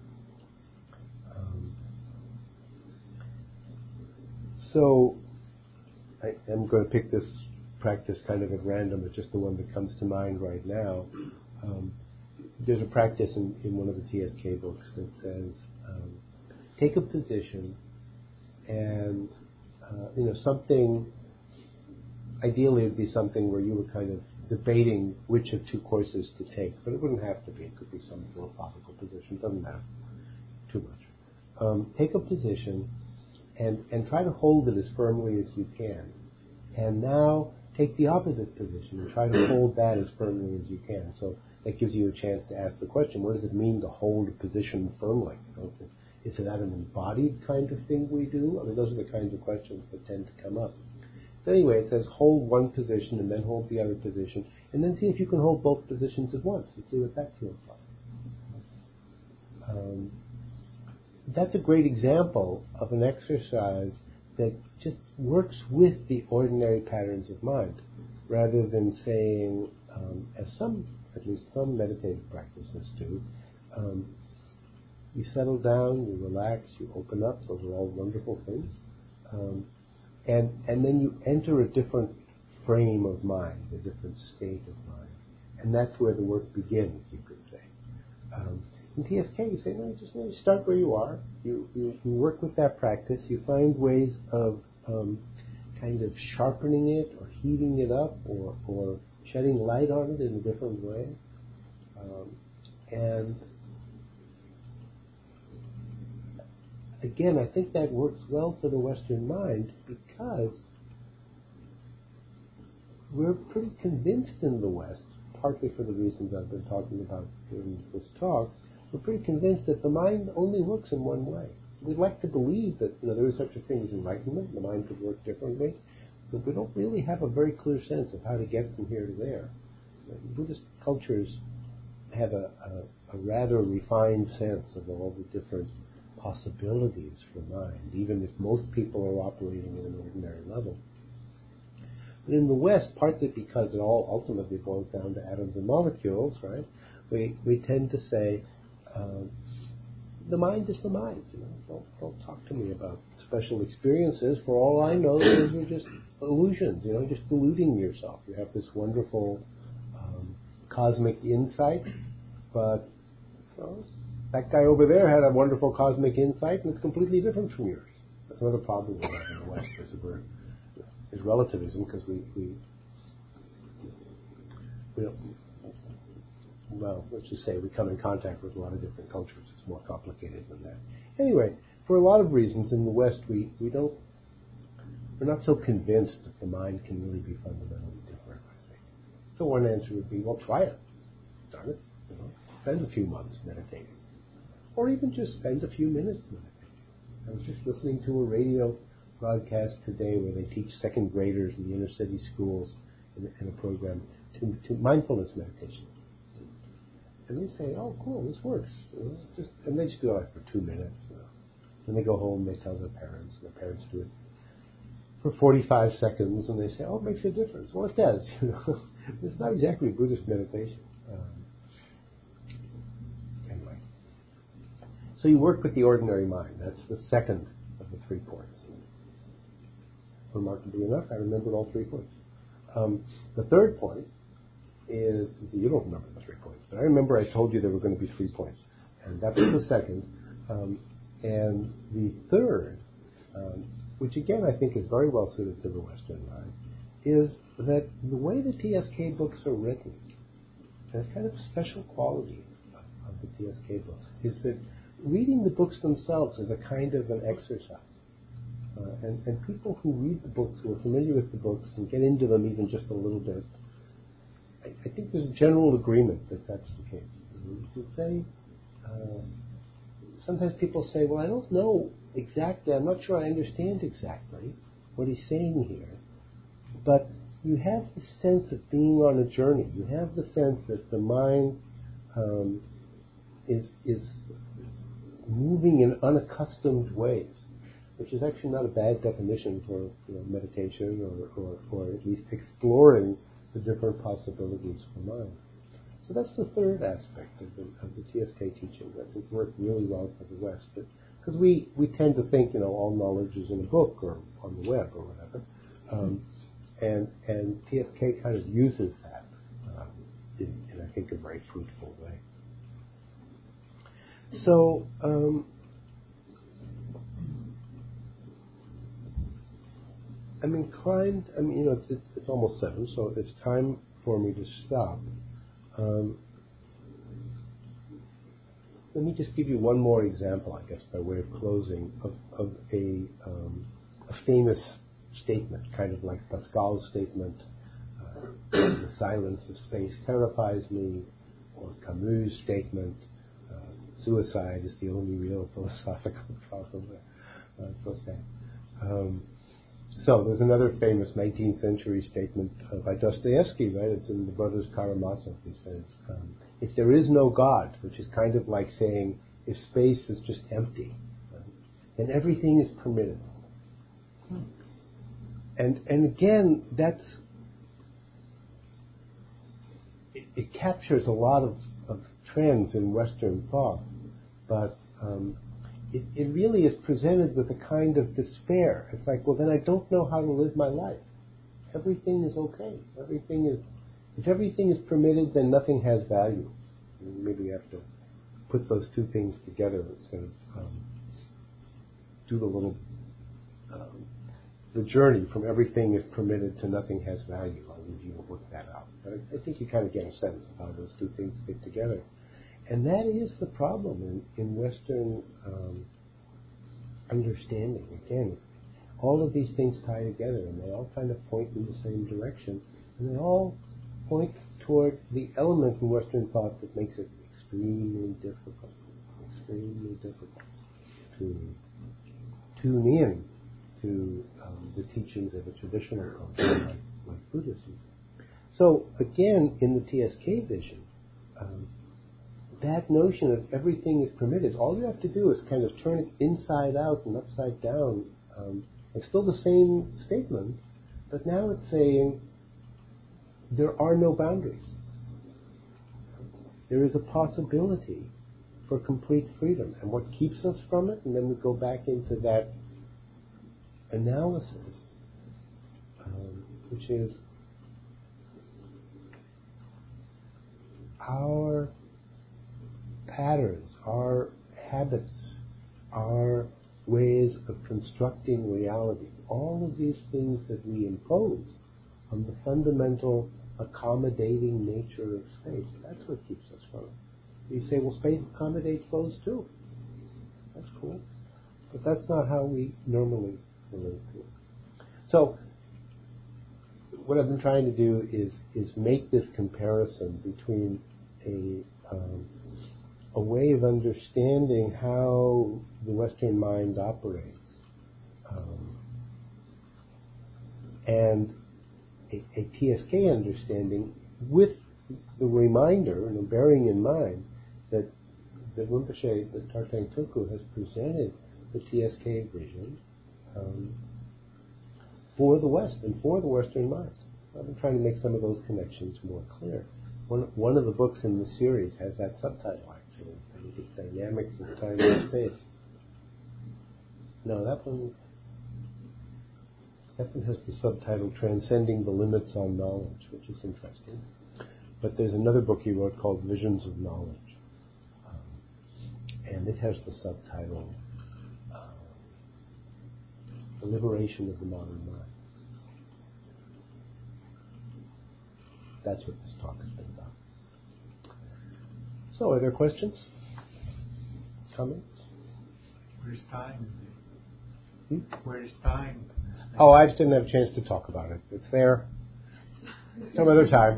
So I'm going to pick this practice kind of at random. It's just the one that comes to mind right now. There's a practice in one of the TSK books that says, take a position and, something, ideally it would be something where you were kind of debating which of two courses to take, but it wouldn't have to be. It could be some philosophical position. It doesn't matter too much. Take a position and try to hold it as firmly as you can. And now take the opposite position and try to hold that as firmly as you can. So that gives you a chance to ask the question, what does it mean to hold a position firmly? Is that an embodied kind of thing we do? I mean, those are the kinds of questions that tend to come up. But anyway, it says hold one position and then hold the other position, and then see if you can hold both positions at once and see what that feels like. That's a great example of an exercise that just works with the ordinary patterns of mind, rather than saying, as at least some meditative practices do, you settle down, you relax, you open up. Those are all wonderful things. And then you enter a different frame of mind, a different state of mind. And that's where the work begins, you could say. In TSK, you say, no, just really start where you are. You work with that practice. You find ways of kind of sharpening it or heating it up or shedding light on it in a different way. And again, I think that works well for the Western mind because we're pretty convinced in the West, partly for the reasons I've been talking about during this talk, we're pretty convinced that the mind only works in one way. We'd like to believe that there is such a thing as enlightenment, the mind could work differently, but we don't really have a very clear sense of how to get from here to there. Buddhist cultures have a rather refined sense of all the different possibilities for mind, even if most people are operating at an ordinary level. But in the West, partly because it all ultimately boils down to atoms and molecules, right? We tend to say, the mind is the mind. Don't talk to me about special experiences. For all I know, those are just illusions. Just deluding yourself. You have this wonderful cosmic insight, but that guy over there had a wonderful cosmic insight, and it's completely different from yours. That's another problem we have in the West, is that is relativism, because we don't, well, let's just say we come in contact with a lot of different cultures. It's more complicated than that. Anyway, for a lot of reasons in the West, we're not so convinced that the mind can really be fundamentally different, I think. So one answer would be, well, try it. Darn it. Spend a few months meditating. Or even just spend a few minutes meditating. I was just listening to a radio broadcast today where they teach second graders in the inner city schools in a program to mindfulness meditation. And they say, oh, cool, this works. And they just do it for 2 minutes. When they go home, they tell their parents, and their parents do it for 45 seconds, and they say, oh, it makes a difference. Well, it does. It's not exactly Buddhist meditation. Anyway. So you work with the ordinary mind. That's the second of the 3 points. Remarkably enough, I remembered all 3 points. The third point is, you don't remember the 3 points, but I remember I told you there were going to be 3 points. And that was the second. And the third, which again I think is very well suited to the Western mind, is that the way the TSK books are written, and it's kind of a special quality of the TSK books, is that reading the books themselves is a kind of an exercise. And people who read the books, who are familiar with the books and get into them even just a little bit, I think there's a general agreement that that's the case. You say, sometimes people say, well, I don't know exactly, I'm not sure I understand exactly what he's saying here, but you have the sense of being on a journey. You have the sense that the mind is moving in unaccustomed ways, which is actually not a bad definition for meditation or at least exploring the different possibilities for mind. So that's the third aspect of the TSK teaching that would work really well for the West. Because we tend to think, all knowledge is in a book or on the web or whatever. And TSK kind of uses that in I think, a very fruitful way. So, I'm inclined, it's almost 7, so it's time for me to stop. Let me just give you one more example, I guess, by way of closing, of a famous statement, kind of like Pascal's statement, the silence of space terrifies me, or Camus' statement, suicide is the only real philosophical problem. So sad. So there's another famous 19th century statement by Dostoevsky, right? It's in the Brothers Karamazov. He says, if there is no God, which is kind of like saying if space is just empty, right, then everything is permitted. And again, it captures a lot of trends in Western thought, but it really is presented with a kind of despair. It's like, well, then I don't know how to live my life. Everything is okay. If everything is permitted, then nothing has value. Maybe we have to put those two things together. It's going to do the little the journey from everything is permitted to nothing has value. I'll leave you to work that out. But I think you kind of get a sense of how those two things fit together. And that is the problem in Western understanding. Again, all of these things tie together, and they all kind of point in the same direction, and they all point toward the element in Western thought that makes it extremely difficult to tune in to the teachings of a traditional culture like Buddhism. So again, in the TSK vision, that notion of everything is permitted, all you have to do is kind of turn it inside out and upside down. It's still the same statement, but now it's saying there are no boundaries. There is a possibility for complete freedom. And what keeps us from it? And then we go back into that analysis, which is our patterns, our habits, our ways of constructing reality. All of these things that we impose on the fundamental accommodating nature of space, that's what keeps us from it. So you say, well, space accommodates those too. That's cool. But that's not how we normally relate to it. So what I've been trying to do is make this comparison between a way of understanding how the Western mind operates and a TSK understanding, with the reminder and bearing in mind that Rinpoche, that Tartang Tulku has presented the TSK vision for the West and for the Western mind. So I've been trying to make some of those connections more clear. One of the books in the series has that subtitle, actually. I think it's Dynamics of Time and Space. No, that one has the subtitle Transcending the Limits on Knowledge, which is interesting. But there's another book he wrote called Visions of Knowledge. And it has the subtitle The Liberation of the Modern Mind. That's what this talk has been about. So, are there questions? Comments? Where's time? Where's time? Oh, I just didn't have a chance to talk about it. It's there. Some other time.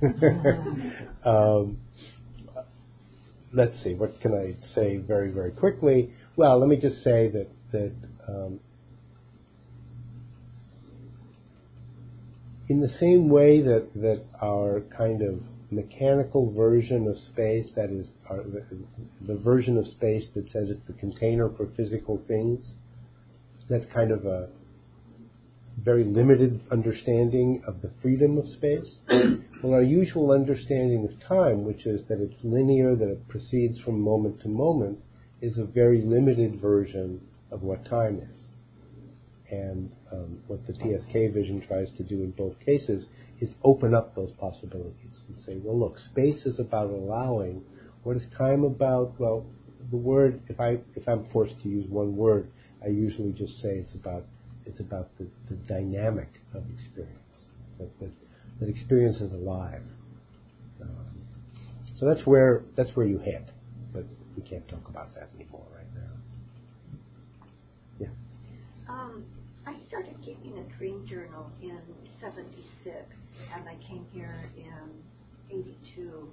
Let's see, what can I say very, very quickly? Well, let me just say that in the same way that our kind of mechanical version of space, that is the version of space that says it's the container for physical things, that's kind of a very limited understanding of the freedom of space. Well, our usual understanding of time, which is that it's linear, that it proceeds from moment to moment, is a very limited version of what time is. And what the TSK vision tries to do in both cases is open up those possibilities and say, well, look, space is about allowing. What is time about? Well, the word, if I'm forced to use one word, I usually just say it's about the dynamic of experience, that experience is alive. So that's where you head, but we can't talk about that anymore right now. Yeah. I started keeping a dream journal in '76, and I came here in '82.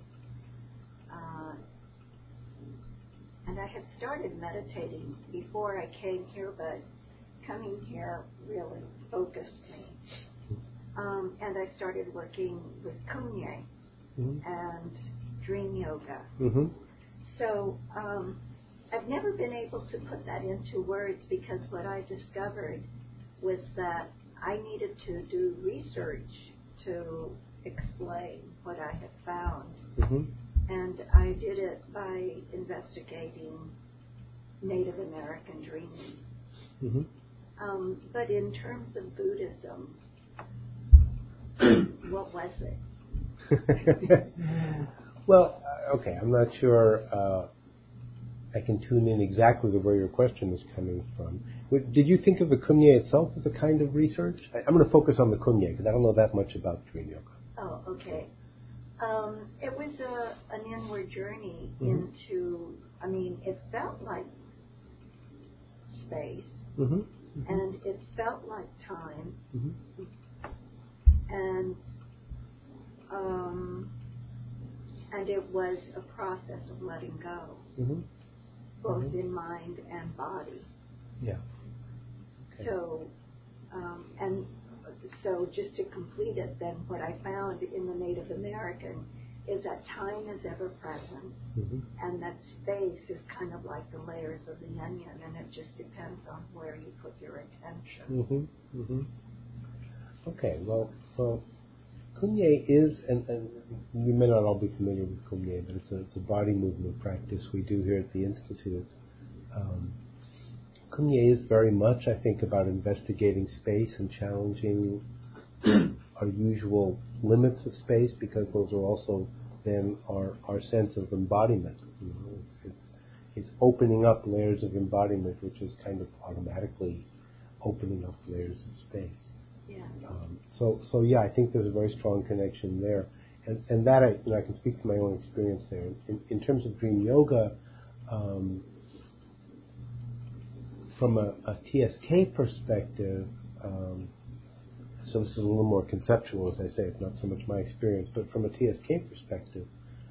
And I had started meditating before I came here, but coming here really focused me. And I started working with Kumye and dream yoga. Mm-hmm. So I've never been able to put that into words, because what I discovered was that I needed to do research to explain what I had found. Mm-hmm. And I did it by investigating Native American dreaming. Mm-hmm. But in terms of Buddhism, what was it? Well, okay, I'm not sure I can tune in exactly to where your question is coming from. Did you think of the Kumye itself as a kind of research? I'm going to focus on the Kumye because I don't know that much about dream yoga. Oh, okay. It was an inward journey into, it felt like space, and it felt like time, and it was a process of letting go, both in mind and body. Yeah. Okay. So just to complete it, then what I found in the Native American is that time is ever present, and that space is kind of like the layers of the onion, and it just depends on where you put your attention. Okay, well, Kumye is, and you may not all be familiar with Kumye, but it's a body movement practice we do here at the Institute. Kumye is very much, I think, about investigating space and challenging our usual limits of space, because those are also then our sense of embodiment. it's opening up layers of embodiment, which is kind of automatically opening up layers of space. Yeah. So yeah, I think there's a very strong connection there, and that I can speak from my own experience there. In terms of dream yoga, from a TSK perspective, so this is a little more conceptual, as I say. It's not so much my experience, but from a TSK perspective,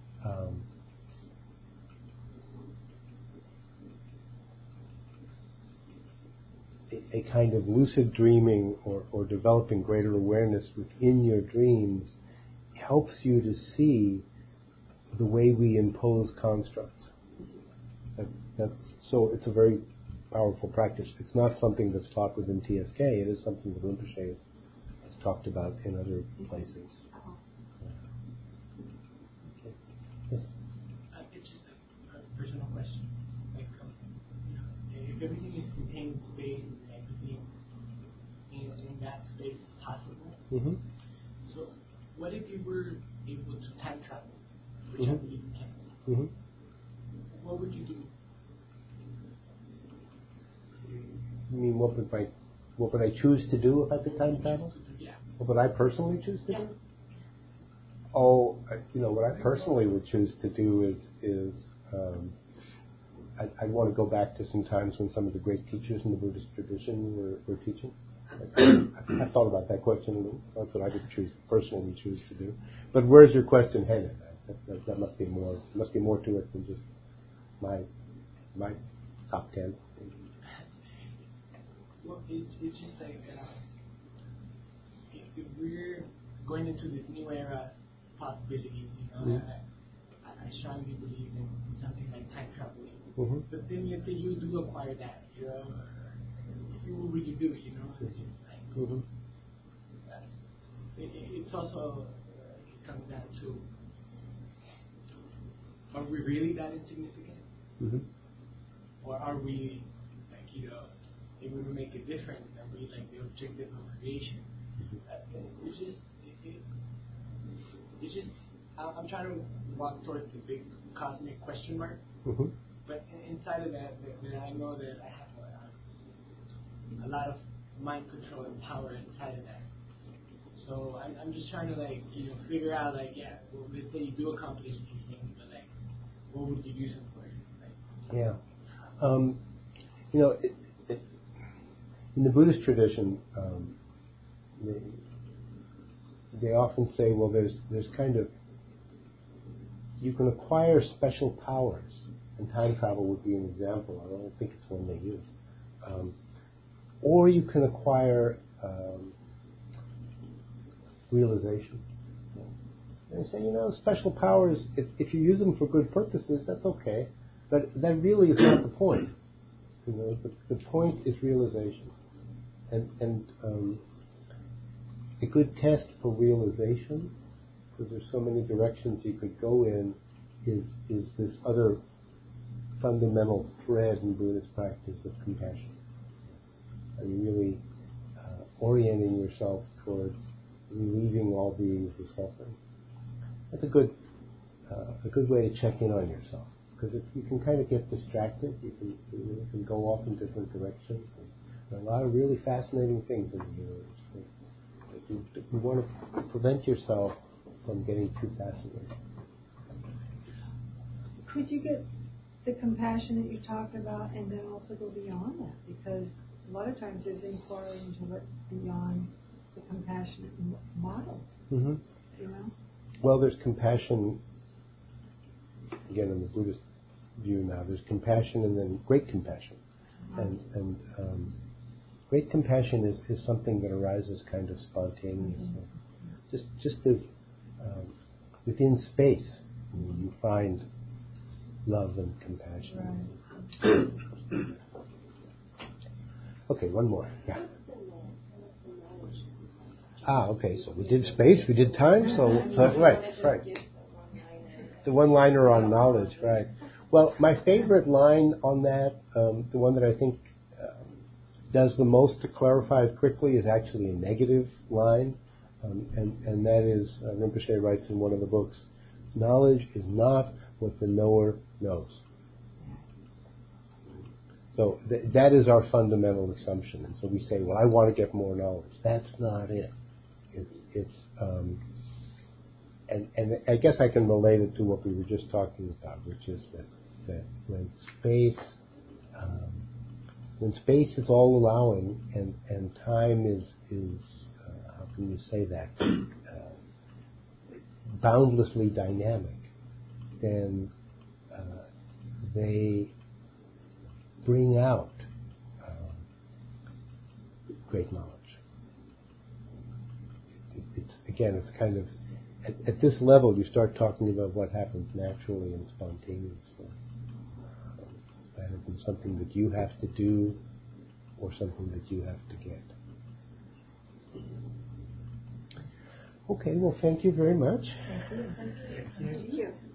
a kind of lucid dreaming or developing greater awareness within your dreams helps you to see the way we impose constructs. So it's a very powerful practice. It's not something that's taught within TSK. It is something that Rinpoche has talked about in other places. Okay. Yes. It's just a personal question. Like, if everything is contained in space and everything in that space is possible, Mm-hmm. so what if you were able to time travel, which I believe you can? Mm-hmm. What would you do? You mean what would I choose to do if I could time travel? Yeah. What would I personally choose to do? Oh, what I personally would choose to do is I'd want to go back to some times when some of the great teachers in the Buddhist tradition were teaching. I've thought about that question a little, so that's what I would personally choose to do. But where's your question headed? That must be more. Must be more to it than just my top 10. Well, it's just like if we're going into this new era possibilities, I strongly believe in something like time traveling. Mm-hmm. But then let's say you do acquire that, what would you do? It's just like Mm-hmm. it's also it comes down to, are we really that insignificant, Mm-hmm. or are we like able to make a difference? Are we like the objective of creation? It's just I'm trying to walk towards the big cosmic question mark. Mm-hmm. But inside of that, I know that I have a lot of mind control and power inside of that. So I'm just trying to figure out well, let's say you do accomplish these things, but what would you use them for? Yeah. In the Buddhist tradition, they often say, well, there's kind of, you can acquire special powers, and time travel would be an example. I don't think it's one they use. Or you can acquire realization. And they say, special powers, if you use them for good purposes, that's okay. But that really is not the point. The point is realization. And a good test for realization, because there's so many directions you could go in, is this other fundamental thread in Buddhist practice of compassion. Are you really orienting yourself towards relieving all beings of suffering? That's a good way to check in on yourself. Because if you can kind of get distracted, you can go off in different directions. And there are a lot of really fascinating things in the universe. But you want to prevent yourself from getting too fascinated. Could you get the compassion that you talked about and then also go beyond that? Because a lot of times there's inquiry into what's beyond the compassionate model. Mm-hmm. Well, there's compassion, again, in the Buddhist view now. There's compassion and then great compassion. And great compassion is something that arises kind of spontaneously. Just as within space, you find love and compassion. Right. Okay, one more. Yeah. Okay, so we did space, we did time, so right. The one-liner on knowledge, right. Well, my favorite line on that, the one that I think does the most to clarify it quickly, is actually a negative line, and that is, Rinpoche writes in one of the books, knowledge is not what the knower knows. So that is our fundamental assumption. And so we say, well, I want to get more knowledge. That's not it. And I guess I can relate it to what we were just talking about, which is that when space is all allowing and time is how can you say that, boundlessly dynamic, then they bring out great knowledge. It's kind of, at this level, you start talking about what happens naturally and spontaneously, rather than something that you have to do or something that you have to get. Okay, well, thank you very much. Thank you.